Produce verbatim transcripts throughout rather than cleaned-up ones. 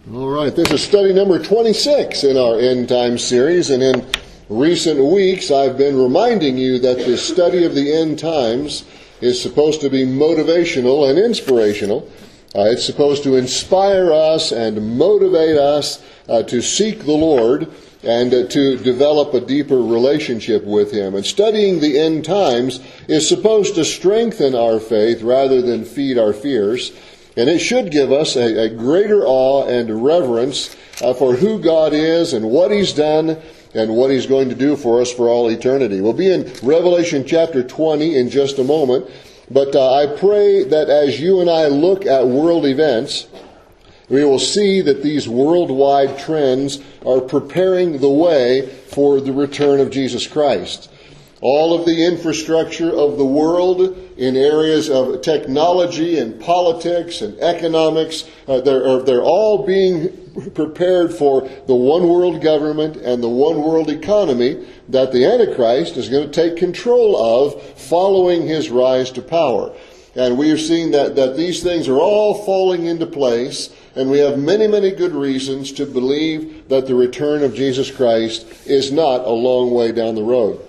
All right, this is study number twenty-six in our End Time series, and in recent weeks I've been reminding you that the study of the end times is supposed to be motivational and inspirational. Uh, it's supposed to inspire us and motivate us uh, to seek the Lord and uh, to develop a deeper relationship with Him. And studying the end times is supposed to strengthen our faith rather than feed our fears. And it should give us a, a greater awe and reverence uh, for who God is and what He's done and what He's going to do for us for all eternity. We'll be in Revelation chapter twenty in just a moment. But uh, I pray that as you and I look at world events, we will see that these worldwide trends are preparing the way for the return of Jesus Christ. All of the infrastructure of the world in areas of technology and politics and economics, uh, they're, they're all being prepared for the one world government and the one world economy that the Antichrist is going to take control of following his rise to power. And we have seen that, that these things are all falling into place, and we have many, many good reasons to believe that the return of Jesus Christ is not a long way down the road.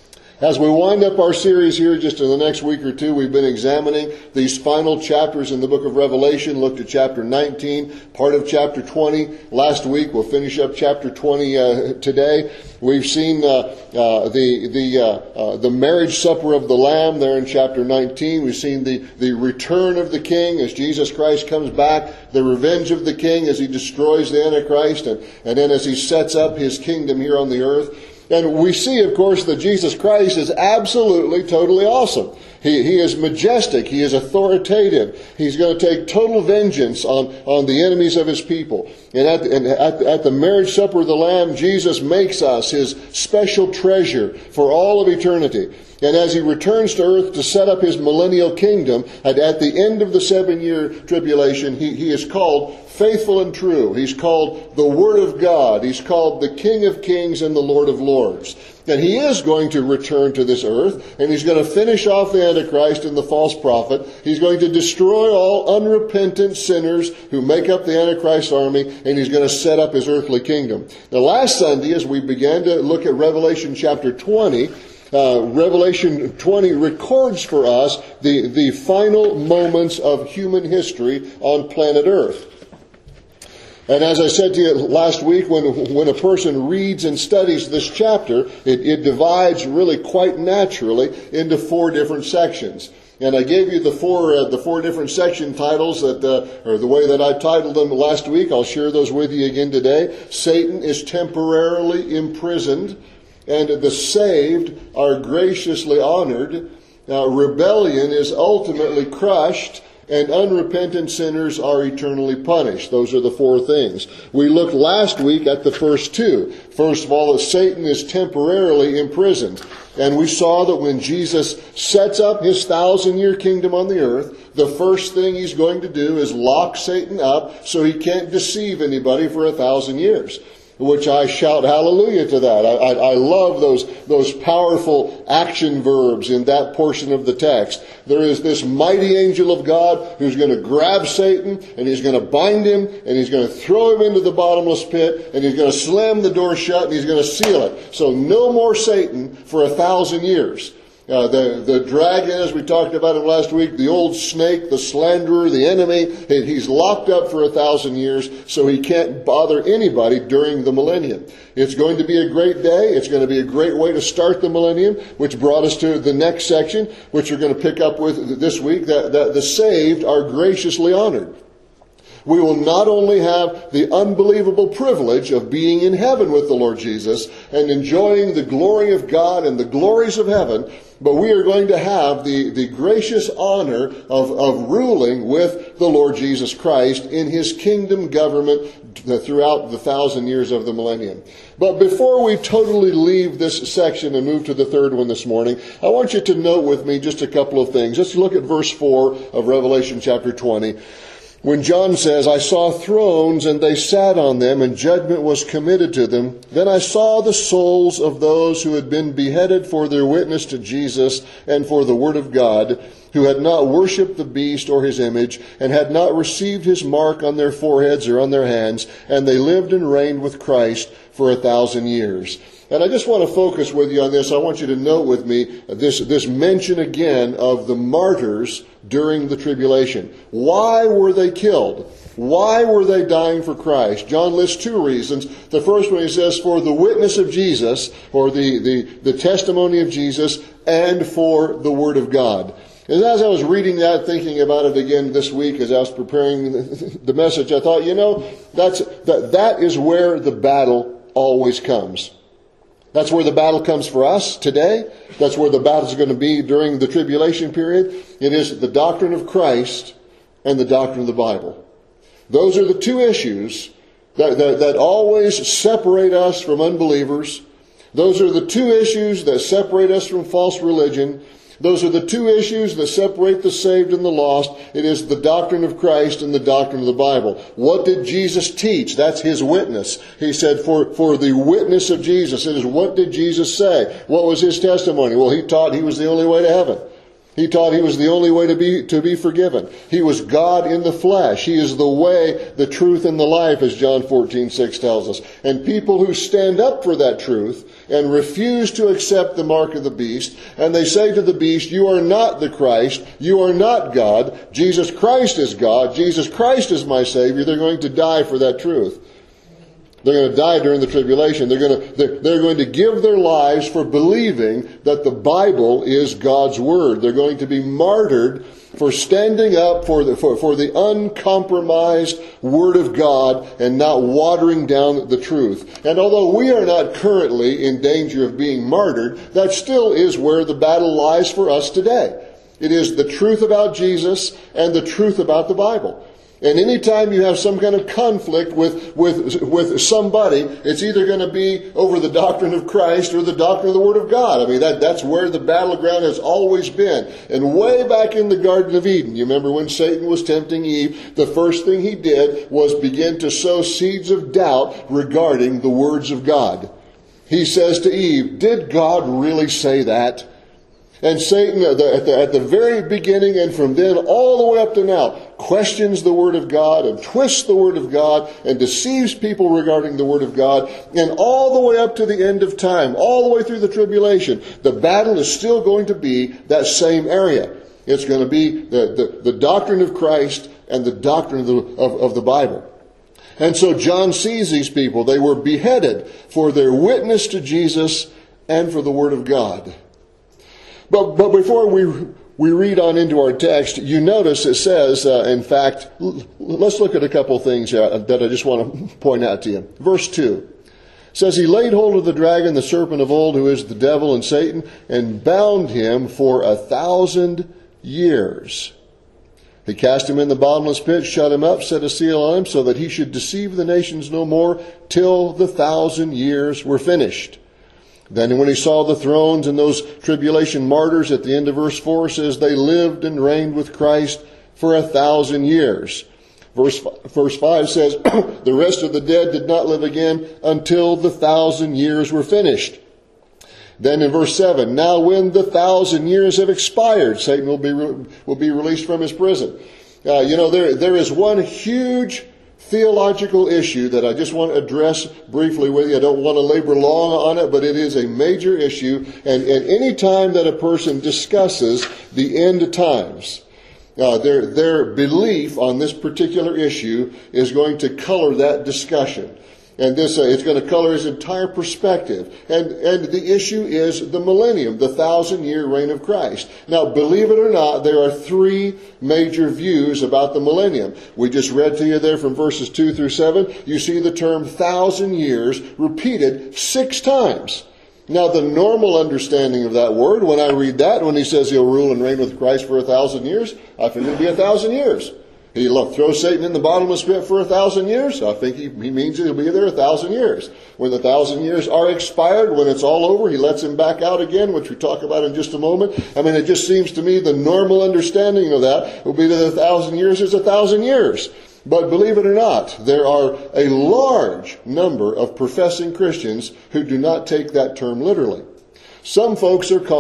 As we wind up our series here just in the next week or two, we've been examining these final chapters in the book of Revelation, looked at chapter nineteen, part of chapter twenty. Last week, we'll finish up chapter twenty uh, today. We've seen uh, uh, the the uh, uh, the marriage supper of the Lamb there in chapter nineteen. We've seen the, the return of the King as Jesus Christ comes back, the revenge of the King as He destroys the Antichrist, and, and then as He sets up His kingdom here on the earth. And we see, of course, that Jesus Christ is absolutely, totally awesome. He, he is majestic. He is authoritative. He's going to take total vengeance on, on the enemies of His people. And, at, and at, at the marriage supper of the Lamb, Jesus makes us His special treasure for all of eternity. And as He returns to earth to set up His millennial kingdom, and at the end of the seven-year tribulation, he, he is called faithful and true. He's called the Word of God. He's called the King of Kings and the Lord of Lords. And He is going to return to this earth, and He's going to finish off the Antichrist and the false prophet. He's going to destroy all unrepentant sinners who make up the Antichrist army, and He's going to set up His earthly kingdom. Now, last Sunday, as we began to look at Revelation chapter twenty, Uh, Revelation twenty records for us the, the final moments of human history on planet Earth. And as I said to you last week, when when a person reads and studies this chapter, it, it divides really quite naturally into four different sections. And I gave you the four uh, the four different section titles that, uh, or the way that I titled them last week. I'll share those with you again today. Satan is temporarily imprisoned, and the saved are graciously honored. Now, rebellion is ultimately crushed, and unrepentant sinners are eternally punished. Those are the four things. We looked last week at the first two. First of all, that Satan is temporarily imprisoned. And we saw that when Jesus sets up His thousand-year kingdom on the earth, the first thing He's going to do is lock Satan up so he can't deceive anybody for a thousand years. Which I shout hallelujah to that. I, I, I love those, those powerful action verbs in that portion of the text. There is this mighty angel of God who's going to grab Satan, and he's going to bind him, and he's going to throw him into the bottomless pit, and he's going to slam the door shut, and he's going to seal it. So no more Satan for a thousand years. Uh, the, the dragon, as we talked about him last week, the old snake, the slanderer, the enemy, he's locked up for a thousand years, so he can't bother anybody during the millennium. It's going to be a great day. It's going to be a great way to start the millennium, which brought us to the next section, which we're going to pick up with this week, that, that the saved are graciously honored. We will not only have the unbelievable privilege of being in heaven with the Lord Jesus and enjoying the glory of God and the glories of heaven, but we are going to have the, the gracious honor of, of ruling with the Lord Jesus Christ in His kingdom government throughout the thousand years of the millennium. But before we totally leave this section and move to the third one this morning, I want you to note with me just a couple of things. Let's look at verse four of Revelation chapter twenty. When John says, I saw thrones, and they sat on them, and judgment was committed to them. Then I saw the souls of those who had been beheaded for their witness to Jesus and for the word of God, who had not worshipped the beast or his image, and had not received his mark on their foreheads or on their hands, and they lived and reigned with Christ for a thousand years. And I just want to focus with you on this. I want you to note with me this, this mention again of the martyrs during the tribulation. Why were they killed? Why were they dying for Christ? John lists two reasons. The first one, he says, for the witness of Jesus, or the, the, the testimony of Jesus, and for the Word of God. And as I was reading that, thinking about it again this week as I was preparing the message, I thought, you know, that's, that, that is where the battle always comes. That's where the battle comes for us today. That's where the battle is going to be during the tribulation period. It is the doctrine of Christ and the doctrine of the Bible. Those are the two issues that, that, that always separate us from unbelievers. Those are the two issues that separate us from false religion. Those are the two issues that separate the saved and the lost. It is the doctrine of Christ and the doctrine of the Bible. What did Jesus teach? That's his witness. He said for, for the witness of Jesus. It is what did Jesus say? What was his testimony? Well, he taught he was the only way to heaven. He taught he was the only way to be to be forgiven. He was God in the flesh. He is the way, the truth, and the life, as John fourteen six tells us. And people who stand up for that truth and refuse to accept the mark of the beast, and they say to the beast, you are not the Christ, you are not God, Jesus Christ is God, Jesus Christ is my Savior, they're going to die for that truth. They're going to die during the tribulation. They're going to, they're, they're going to give their lives for believing that the Bible is God's Word. They're going to be martyred for standing up for the, for, for the uncompromised Word of God and not watering down the truth. And although we are not currently in danger of being martyred, that still is where the battle lies for us today. It is the truth about Jesus and the truth about the Bible. And anytime you have some kind of conflict with, with, with somebody, it's either going to be over the doctrine of Christ or the doctrine of the Word of God. I mean, that, that's where the battleground has always been. And way back in the Garden of Eden, you remember when Satan was tempting Eve, the first thing he did was begin to sow seeds of doubt regarding the words of God. He says to Eve, did God really say that? And Satan, at the, at, the, at the very beginning and from then all the way up to now, questions the Word of God and twists the Word of God and deceives people regarding the Word of God. And all the way up to the end of time, all the way through the tribulation, the battle is still going to be that same area. It's going to be the, the, the doctrine of Christ and the doctrine of the, of, of the Bible. And so John sees these people. They were beheaded for their witness to Jesus and for the Word of God. But, but before we we read on into our text, you notice it says, uh, in fact, l- let's look at a couple of things uh, that I just want to point out to you. Verse two says, he laid hold of the dragon, the serpent of old, who is the devil and Satan, and bound him for a thousand years. He cast him in the bottomless pit, shut him up, set a seal on him, so that he should deceive the nations no more, till the thousand years were finished. Then when he saw the thrones and those tribulation martyrs, at the end of verse four says, they lived and reigned with Christ for a thousand years. Verse, verse five says, the rest of the dead did not live again until the thousand years were finished. Then in verse seven, now when the thousand years have expired, Satan will be, will be released from his prison. Uh, you know, there, there is one huge theological issue that I just want to address briefly with you. I don't want to labor long on it, but it is a major issue. And, and any time that a person discusses the end times, uh, their, their belief on this particular issue is going to color that discussion. And this, uh, it's going to color his entire perspective. And, and the issue is the millennium, the thousand year reign of Christ. Now, believe it or not, there are three major views about the millennium. We just read to you there from verses two through seven. You see the term thousand years repeated six times. Now, the normal understanding of that word, when I read that, when he says he'll rule and reign with Christ for a thousand years, I think it'll be a thousand years. He'll throw Satan in the bottomless pit for a thousand years. I think he, he means he'll be there a thousand years. When the thousand years are expired, when it's all over, he lets him back out again, which we talk about in just a moment. I mean, it just seems to me the normal understanding of that will be that a thousand years is a thousand years. But believe it or not, there are a large number of professing Christians who do not take that term literally. Some folks are called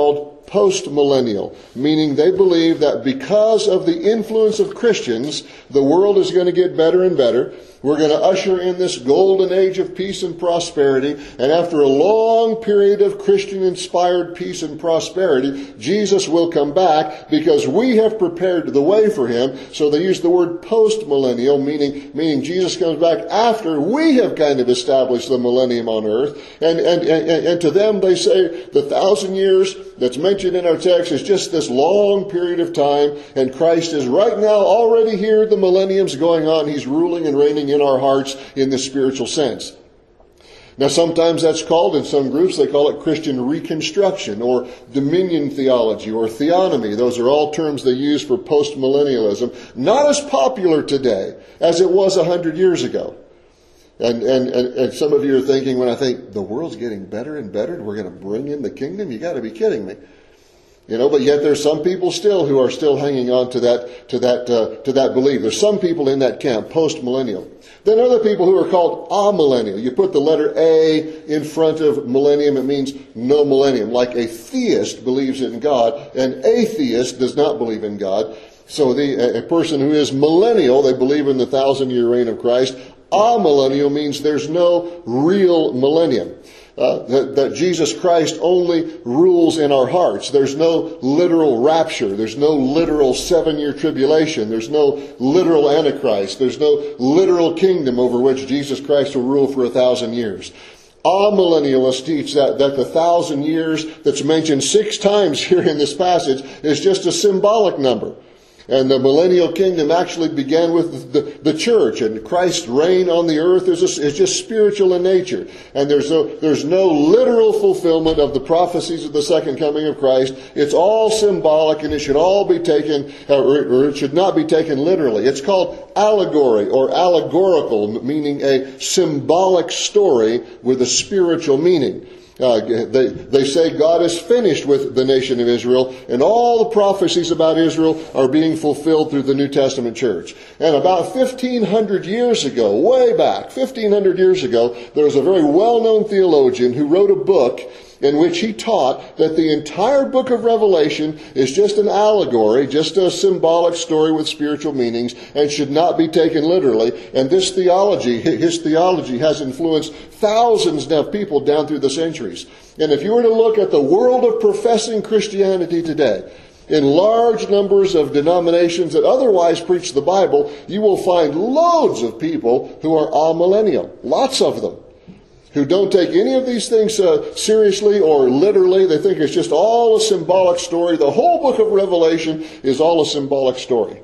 post-millennial, meaning they believe that because of the influence of Christians, the world is going to get better and better. We're going to usher in this golden age of peace and prosperity. And after a long period of Christian-inspired peace and prosperity, Jesus will come back because we have prepared the way for him. So they use the word post-millennial, meaning, meaning Jesus comes back after we have kind of established the millennium on earth. And, and, and, and to them, they say the thousand years that's mentioned in our text is just this long period of time. And Christ is right now already here. The millennium's going on. He's ruling and reigning in our hearts in the spiritual sense. Now, sometimes that's called, in some groups, they call it Christian reconstruction or dominion theology or theonomy. Those are all terms they use for postmillennialism. Not as popular today as it was a hundred years ago. And, and, and, and some of you are thinking, when I think the world's getting better and better and we're going to bring in the kingdom, you got to be kidding me. You know, but yet there's some people still who are still hanging on to that, to that, uh, to that belief. There's some people in that camp, post-millennial. Then other people who are called amillennial. You put the letter A in front of millennium, it means no millennium. Like a theist believes in God, an atheist does not believe in God. So the, a person who is millennial, they believe in the thousand year reign of Christ. Amillennial means there's no real millennium. Uh, that, that Jesus Christ only rules in our hearts. There's no literal rapture. There's no literal seven-year tribulation. There's no literal Antichrist. There's no literal kingdom over which Jesus Christ will rule for a thousand years. Amillennialists teach that, that the thousand years that's mentioned six times here in this passage is just a symbolic number. And the millennial kingdom actually began with the, the church, and Christ's reign on the earth is, a, is just spiritual in nature. And there's no, there's no literal fulfillment of the prophecies of the second coming of Christ. It's all symbolic, and it should all be taken, or, or it should not be taken literally. It's called allegory or allegorical, meaning a symbolic story with a spiritual meaning. Uh, they, they say God is finished with the nation of Israel, and all the prophecies about Israel are being fulfilled through the New Testament church. And about fifteen hundred years ago, way back, fifteen hundred years ago, there was a very well-known theologian who wrote a book in which he taught that the entire book of Revelation is just an allegory, just a symbolic story with spiritual meanings, and should not be taken literally. And this theology, his theology, has influenced thousands of people down through the centuries. And if you were to look at the world of professing Christianity today, in large numbers of denominations that otherwise preach the Bible, you will find loads of people who are amillennial. Lots of them. Who don't take any of these things uh, seriously or literally. They think it's just all a symbolic story. The whole book of Revelation is all a symbolic story.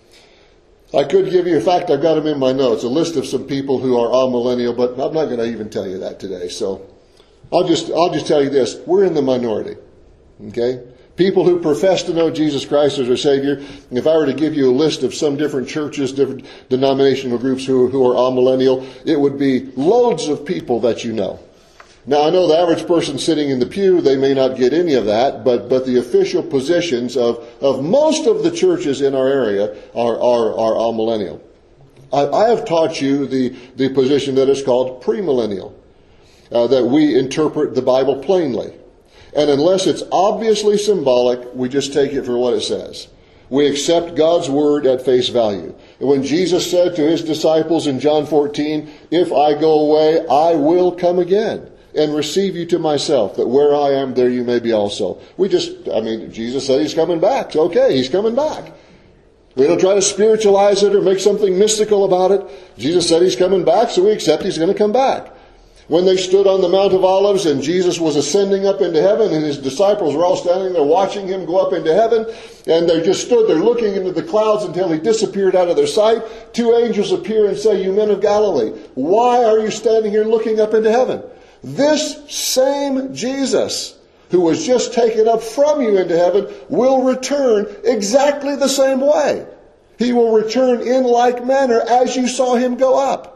I could give you, in fact, I've got them in my notes, a list of some people who are amillennial, but I'm not going to even tell you that today. So I'll just, I'll just tell you this. We're in the minority. Okay? People who profess to know Jesus Christ as their Savior. If I were to give you a list of some different churches, different denominational groups who, who are amillennial, it would be loads of people that you know. Now, I know the average person sitting in the pew, they may not get any of that, but, but the official positions of, of most of the churches in our area are, are, are amillennial. I, I have taught you the, the position that is called premillennial, uh, that we interpret the Bible plainly. And unless it's obviously symbolic, we just take it for what it says. We accept God's word at face value. And when Jesus said to his disciples in John fourteen, "If I go away, I will come again and receive you to myself, that where I am, there you may be also." We just, I mean, Jesus said he's coming back. So okay, he's coming back. We don't try to spiritualize it or make something mystical about it. Jesus said he's coming back, so we accept he's going to come back. When they stood on the Mount of Olives and Jesus was ascending up into heaven and his disciples were all standing there watching him go up into heaven, and they just stood there looking into the clouds until he disappeared out of their sight, two angels appear and say, "You men of Galilee, why are you standing here looking up into heaven? This same Jesus who was just taken up from you into heaven will return exactly the same way. He will return in like manner as you saw him go up."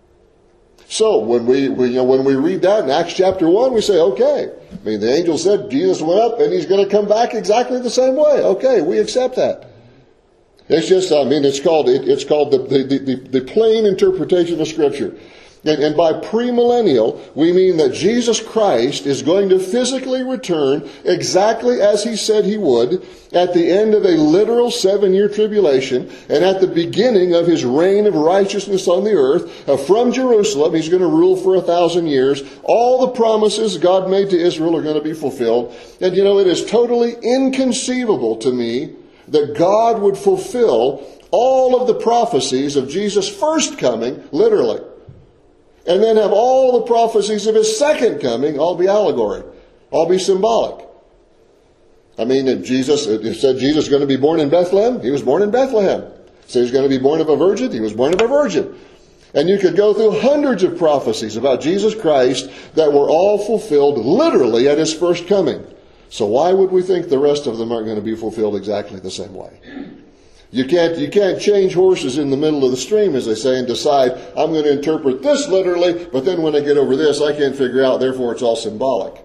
So when we, we you know, when we read that in Acts chapter one, we say, okay. I mean, the angel said Jesus went up and he's going to come back exactly the same way. Okay, we accept that. It's just, I mean, it's called it, it's called the, the, the, the plain interpretation of Scripture. And, and by premillennial, we mean that Jesus Christ is going to physically return exactly as he said he would at the end of a literal seven-year tribulation and at the beginning of his reign of righteousness on the earth. Uh, from Jerusalem, he's going to rule for a thousand years. All the promises God made to Israel are going to be fulfilled. And you know, it is totally inconceivable to me that God would fulfill all of the prophecies of Jesus' first coming, literally, and then have all the prophecies of his second coming all be allegory, all be symbolic. I mean, if Jesus, it said Jesus is going to be born in Bethlehem, he was born in Bethlehem. It said he's going to be born of a virgin, he was born of a virgin. And you could go through hundreds of prophecies about Jesus Christ that were all fulfilled literally at his first coming. So why would we think the rest of them aren't going to be fulfilled exactly the same way? You can't, you can't change horses in the middle of the stream, as they say, and decide, I'm going to interpret this literally, but then when I get over this, I can't figure out, therefore it's all symbolic.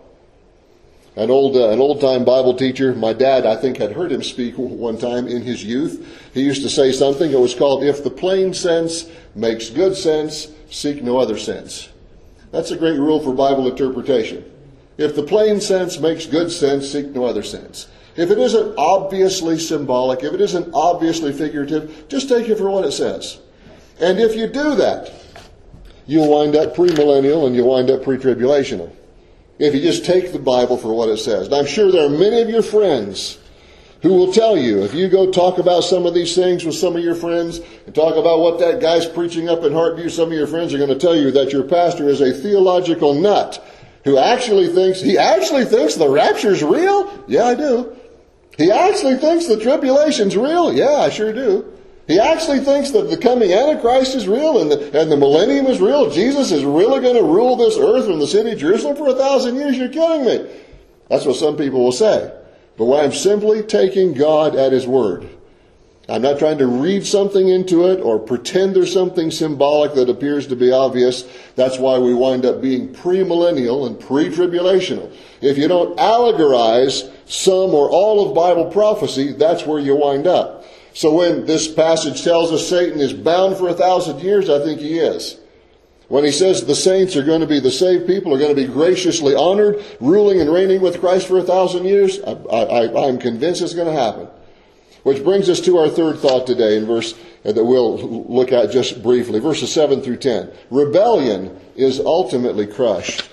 An old, uh, an old-time Bible teacher, my dad, I think, had heard him speak one time in his youth. He used to say something that was called, if the plain sense makes good sense, seek no other sense. That's a great rule for Bible interpretation. If the plain sense makes good sense, seek no other sense. If it isn't obviously symbolic, if it isn't obviously figurative, just take it for what it says. And if you do that, you'll wind up premillennial and you'll wind up pre-tribulational. If you just take the Bible for what it says. And I'm sure there are many of your friends who will tell you, if you go talk about some of these things with some of your friends and talk about what that guy's preaching up in Heartview, some of your friends are going to tell you that your pastor is a theological nut who actually thinks, he actually thinks the rapture's real? Yeah, I do. He actually thinks the tribulation's real? Yeah, I sure do. He actually thinks that the coming Antichrist is real and the, and the millennium is real. Jesus is really going to rule this earth from the city of Jerusalem for a thousand years. You're kidding me. That's what some people will say. But I'm simply taking God at his word. I'm not trying to read something into it or pretend there's something symbolic that appears to be obvious. That's why we wind up being premillennial and pre-tribulational. If you don't allegorize some or all of Bible prophecy, that's where you wind up. So when this passage tells us Satan is bound for a thousand years, I think he is. When he says the saints are going to be, the saved people are going to be graciously honored, ruling and reigning with Christ for a thousand years, I, I, I'm convinced it's going to happen. Which brings us to our third thought today in verse uh, that we'll look at just briefly. Verses seven through ten. Rebellion is ultimately crushed.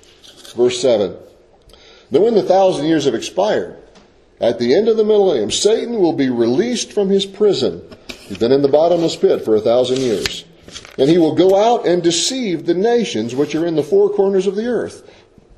Verse seven. Then when the thousand years have expired, at the end of the millennium, Satan will be released from his prison. He's been in the bottomless pit for a thousand years. And he will go out and deceive the nations which are in the four corners of the earth,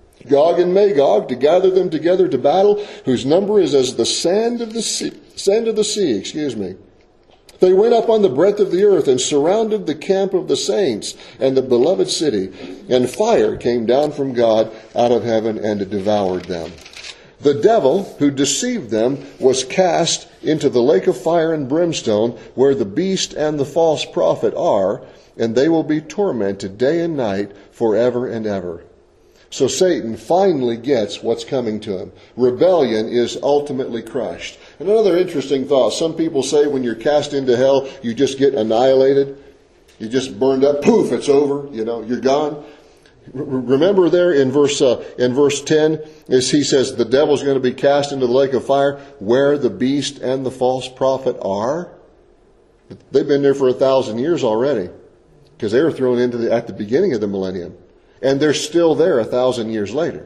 Gog and Magog, to gather them together to battle, whose number is as the sand of the sea, sand of the sea, excuse me. They went up on the breadth of the earth and surrounded the camp of the saints and the beloved city, and fire came down from God out of heaven and devoured them. The devil who deceived them was cast into the lake of fire and brimstone, where the beast and the false prophet are, and they will be tormented day and night forever and ever. So Satan finally gets what's coming to him. Rebellion is ultimately crushed. And another interesting thought. Some people say when you're cast into hell, you just get annihilated. You just burned up. Poof, it's over. You know, you're gone. Remember there in verse uh, in verse ten, as he says, the devil's going to be cast into the lake of fire, where the beast and the false prophet are. They've been there for a thousand years already, because they were thrown into the, at the beginning of the millennium. And they're still there a thousand years later.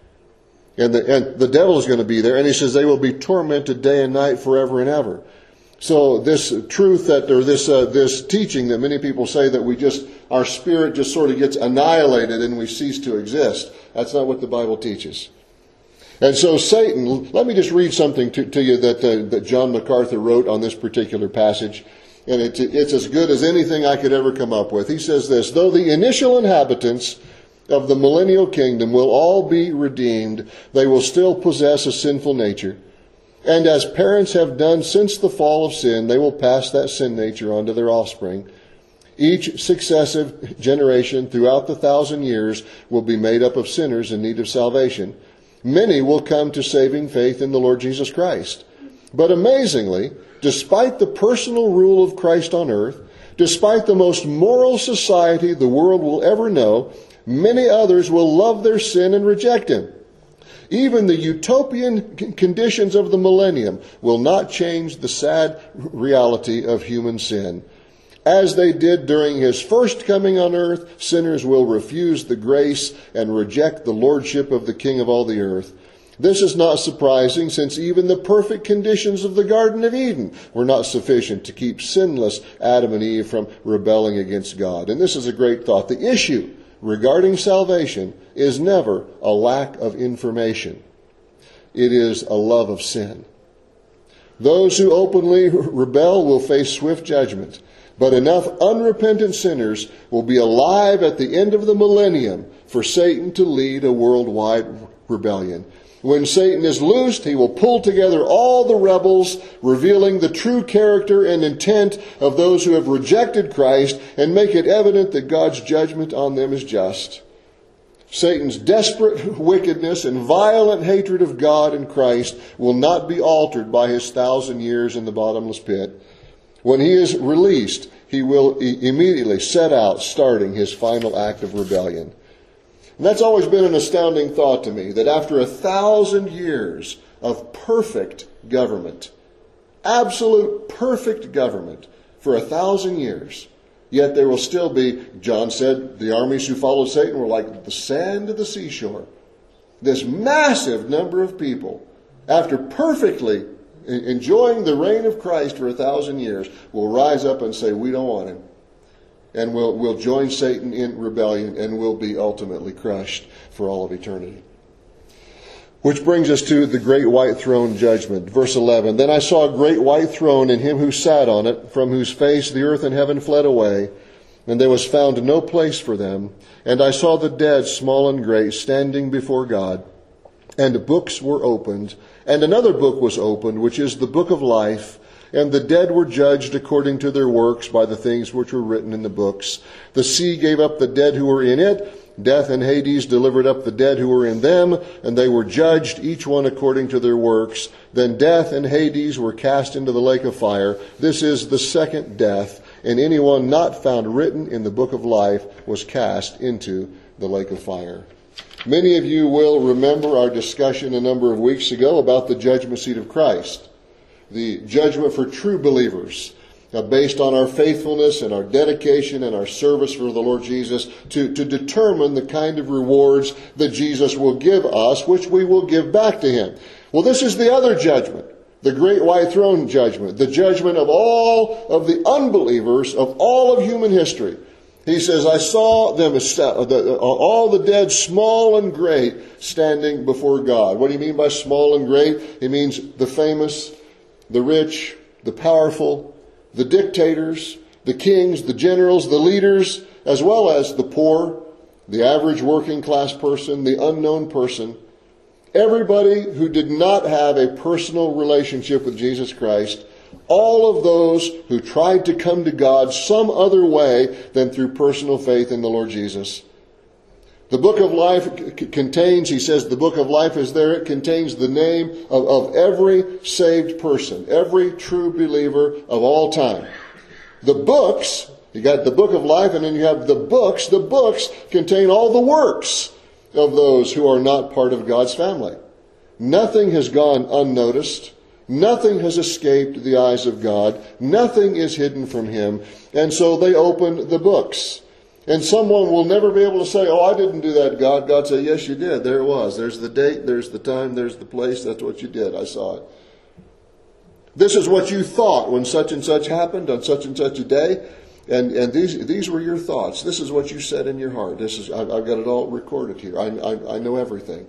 And the, and the devil is going to be there. And he says they will be tormented day and night forever and ever. So this truth that, or this, uh, this teaching that many people say that we just, our spirit just sort of gets annihilated and we cease to exist. That's not what the Bible teaches. And so Satan, let me just read something to, to you that, uh, that John MacArthur wrote on this particular passage. And it, it's as good as anything I could ever come up with. He says this: though the initial inhabitants of the millennial kingdom will all be redeemed, they will still possess a sinful nature. And as parents have done since the fall of sin, they will pass that sin nature on to their offspring. Each successive generation throughout the thousand years will be made up of sinners in need of salvation. Many will come to saving faith in the Lord Jesus Christ. But amazingly, despite the personal rule of Christ on earth, Despite the most moral society the world will ever know, many others will love their sin and reject him. Even the utopian conditions of the millennium will not change the sad reality of human sin. As they did during his first coming on earth, sinners will refuse the grace and reject the lordship of the King of all the earth. This is not surprising, since even the perfect conditions of the Garden of Eden were not sufficient to keep sinless Adam and Eve from rebelling against God. And this is a great thought. The issue regarding salvation is never a lack of information. It is a love of sin. Those who openly rebel will face swift judgment, but enough unrepentant sinners will be alive at the end of the millennium for Satan to lead a worldwide rebellion. When Satan is loosed, he will pull together all the rebels, revealing the true character and intent of those who have rejected Christ, and make it evident that God's judgment on them is just. Satan's desperate wickedness and violent hatred of God and Christ will not be altered by his thousand years in the bottomless pit. When he is released, he will immediately set out, starting his final act of rebellion. And that's always been an astounding thought to me, that after a thousand years of perfect government, absolute perfect government for a thousand years, yet there will still be, John said, the armies who followed Satan were like the sand of the seashore. This massive number of people, after perfectly enjoying the reign of Christ for a thousand years, will rise up and say, we don't want him. And will will join Satan in rebellion and will be ultimately crushed for all of eternity. Which brings us to the great white throne judgment. Verse eleven, Then I saw a great white throne and him who sat on it, from whose face the earth and heaven fled away, and there was found no place for them. And I saw the dead, small and great, standing before God. And books were opened, and another book was opened, which is the book of life. And the dead were judged according to their works by the things which were written in the books. The sea gave up the dead who were in it. Death and Hades delivered up the dead who were in them, and they were judged, each one according to their works. Then death and Hades were cast into the lake of fire. This is the second death, and anyone not found written in the book of life was cast into the lake of fire. Many of you will remember our discussion a number of weeks ago about the judgment seat of Christ. The judgment for true believers, uh, based on our faithfulness and our dedication and our service for the Lord Jesus, to, to determine the kind of rewards that Jesus will give us, which we will give back to him. Well, this is the other judgment, the great white throne judgment, the judgment of all of the unbelievers of all of human history. He says, I saw them, all the dead, small and great, standing before God. What do you mean by small and great? It means the famous, the rich, the powerful, the dictators, the kings, the generals, the leaders, as well as the poor, the average working class person, the unknown person. Everybody who did not have a personal relationship with Jesus Christ, all of those who tried to come to God some other way than through personal faith in the Lord Jesus. The book of life c- contains, he says, the book of life is there. It contains the name of, of every saved person, every true believer of all time. The books, you got the book of life, and then you have the books. The books contain all the works of those who are not part of God's family. Nothing has gone unnoticed. Nothing has escaped the eyes of God. Nothing is hidden from him. And so they open the books. And someone will never be able to say, oh, I didn't do that, God. God said, yes, you did. There it was. There's the date, there's the time, there's the place. That's what you did. I saw it. This is what you thought when such and such happened on such and such a day. And and these these were your thoughts. This is what you said in your heart. This is I've, I've got it all recorded here. I, I I know everything.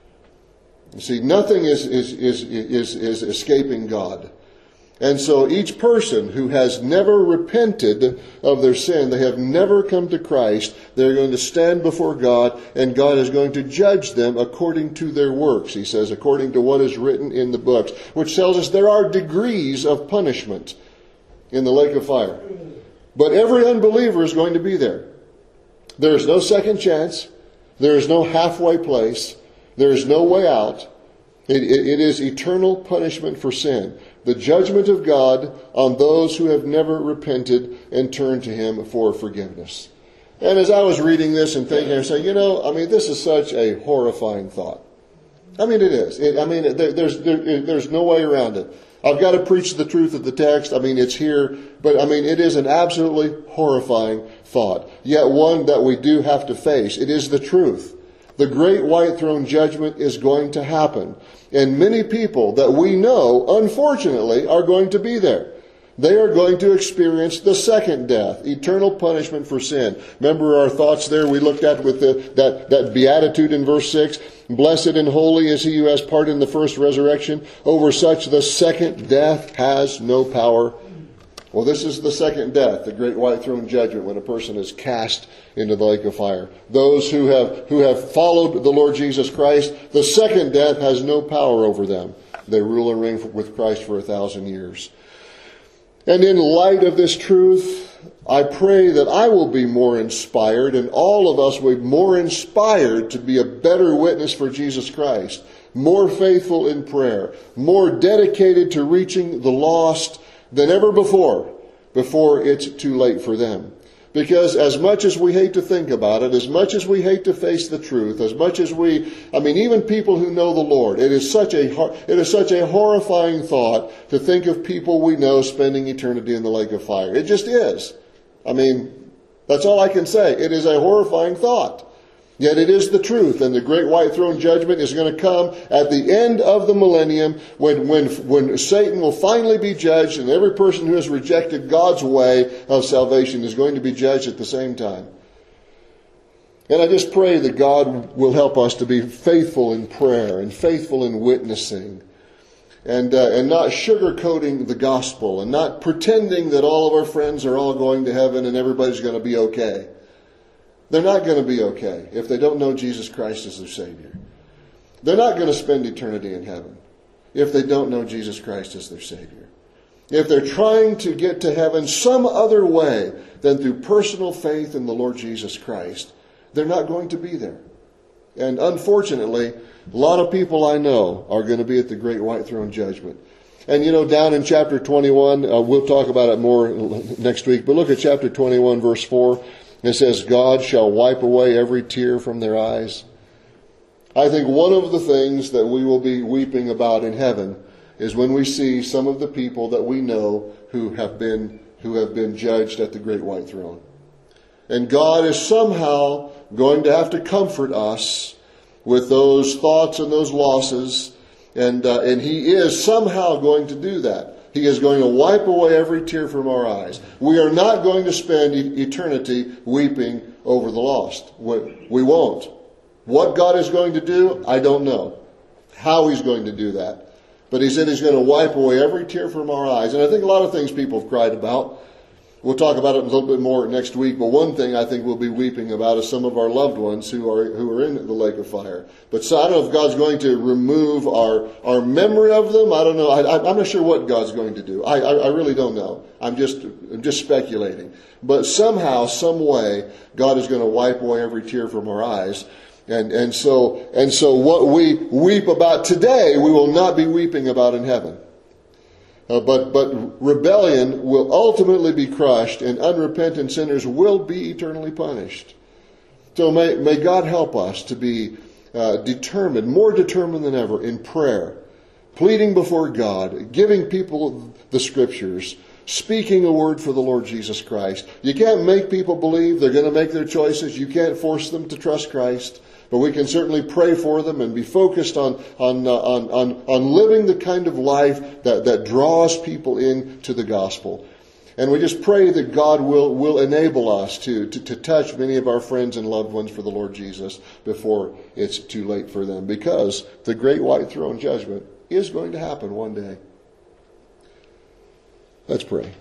You see, nothing is is is is is escaping God. And so each person who has never repented of their sin, they have never come to Christ, they're going to stand before God, and God is going to judge them according to their works, he says, according to what is written in the books, which tells us there are degrees of punishment in the lake of fire. But every unbeliever is going to be there. There is no second chance. There is no halfway place. There is no way out. It, it, it is eternal punishment for sin. the judgment of God on those who have never repented and turned to Him for forgiveness. And as I was reading this and thinking, I say, you know, I mean, this is such a horrifying thought. I mean, it is. It, I mean, there, there's there, there's no way around it. I've got to preach the truth of the text. I mean, it's here. But, I mean, it is an absolutely horrifying thought, yet one that we do have to face. It is the truth. The great white throne judgment is going to happen. And many people that we know, unfortunately, are going to be there. They are going to experience the second death, eternal punishment for sin. Remember our thoughts there we looked at with the, that, that beatitude in verse six? Blessed and holy is he who has part in the first resurrection. Over such the second death has no power. Well, this is the second death, the great white throne judgment, when a person is cast into the lake of fire. Those who have, who have followed the Lord Jesus Christ, the second death has no power over them. They rule and reign with Christ for a thousand years. And in light of this truth, I pray that I will be more inspired, and all of us will be more inspired to be a better witness for Jesus Christ, more faithful in prayer, more dedicated to reaching the lost than ever before, before it's too late for them. Because as much as we hate to think about it, as much as we hate to face the truth, as much as we, I mean, even people who know the Lord, it is such a, it is such a horrifying thought to think of people we know spending eternity in the lake of fire. It just is. I mean, that's all I can say. It is a horrifying thought. Yet it is the truth, and the great white throne judgment is going to come at the end of the millennium when, when, when Satan will finally be judged, and every person who has rejected God's way of salvation is going to be judged at the same time. And I just pray that God will help us to be faithful in prayer and faithful in witnessing, and uh, and not sugarcoating the gospel, and not pretending that all of our friends are all going to heaven and everybody's going to be okay. They're not going to be okay if they don't know Jesus Christ as their Savior. They're not going to spend eternity in heaven if they don't know Jesus Christ as their Savior. If they're trying to get to heaven some other way than through personal faith in the Lord Jesus Christ, they're not going to be there. And unfortunately, a lot of people I know are going to be at the great white throne judgment. And you know, down in chapter twenty-one, uh, we'll talk about it more next week, but look at chapter twenty-one, verse four. It says, God shall wipe away every tear from their eyes. I think one of the things that we will be weeping about in heaven is when we see some of the people that we know who have been, who have been judged at the great white throne. And God is somehow going to have to comfort us with those thoughts and those losses. And, uh, and He is somehow going to do that. He is going to wipe away every tear from our eyes. We are not going to spend eternity weeping over the lost. We won't. What God is going to do, I don't know. How He's going to do that. But He said He's going to wipe away every tear from our eyes. And I think a lot of things people have cried about. We'll talk about it a little bit more next week. But one thing I think we'll be weeping about is some of our loved ones who are who are in the lake of fire. But so I don't know if God's going to remove our, our memory of them. I don't know. I, I'm not sure what God's going to do. I, I, I really don't know. I'm just I'm just speculating. But somehow, some way, God is going to wipe away every tear from our eyes. And and so and so what we weep about today, we will not be weeping about in heaven. Uh, but but rebellion will ultimately be crushed, and unrepentant sinners will be eternally punished. So may, may God help us to be uh, determined, more determined than ever in prayer, pleading before God, giving people the Scriptures, speaking a word for the Lord Jesus Christ. You can't make people believe. They're going to make their choices. You can't force them to trust Christ. But we can certainly pray for them and be focused on on uh, on, on on living the kind of life that, that draws people into the gospel. And we just pray that God will, will enable us to, to, to touch many of our friends and loved ones for the Lord Jesus before it's too late for them. Because the great white throne judgment is going to happen one day. Let's pray.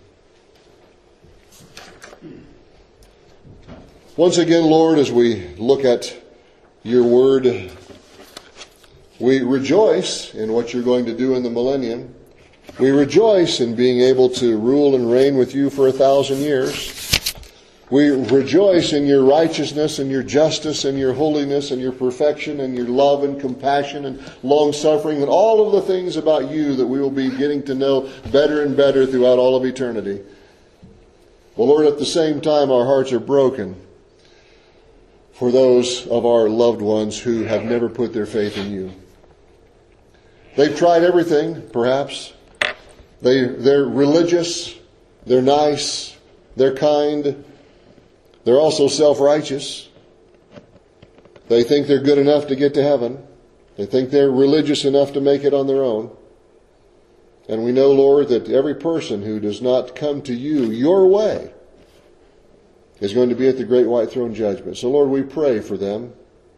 Once again, Lord, as we look at Your Word, we rejoice in what You're going to do in the millennium. We rejoice in being able to rule and reign with You for a thousand years. We rejoice in your righteousness and your justice and your holiness and your perfection and your love and compassion and long-suffering and all of the things about you that we will be getting to know better and better throughout all of eternity. Well, Lord, at the same time, our hearts are broken for those of our loved ones who have never put their faith in you. They've tried everything, perhaps. They, they're religious, they're nice, they're kind. They're also self-righteous. They think they're good enough to get to heaven. They think they're religious enough to make it on their own. And we know, Lord, that every person who does not come to you your way is going to be at the great white throne judgment. So, Lord, we pray for them.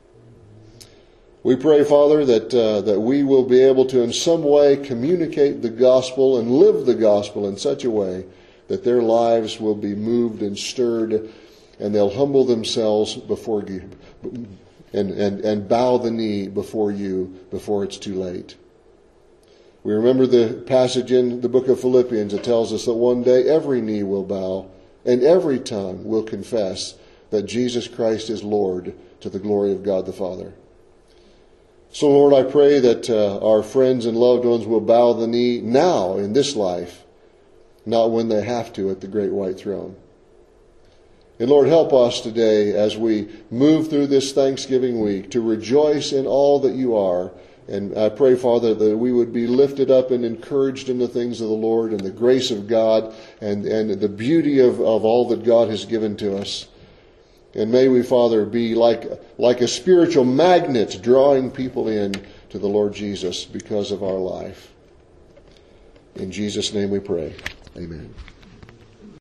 We pray, Father, that uh, that we will be able to in some way communicate the gospel and live the gospel in such a way that their lives will be moved and stirred, and they'll humble themselves before you and, and, and bow the knee before you before it's too late. We remember the passage in the book of Philippians that tells us that one day every knee will bow and every tongue will confess that Jesus Christ is Lord, to the glory of God the Father. So, Lord, I pray that uh, our friends and loved ones will bow the knee now in this life, not when they have to at the great white throne. And Lord, help us today as we move through this Thanksgiving week to rejoice in all that you are. And I pray, Father, that we would be lifted up and encouraged in the things of the Lord and the grace of God and, and the beauty of, of all that God has given to us. And may we, Father, be like, like a spiritual magnet drawing people in to the Lord Jesus because of our life. In Jesus' name we pray. Amen.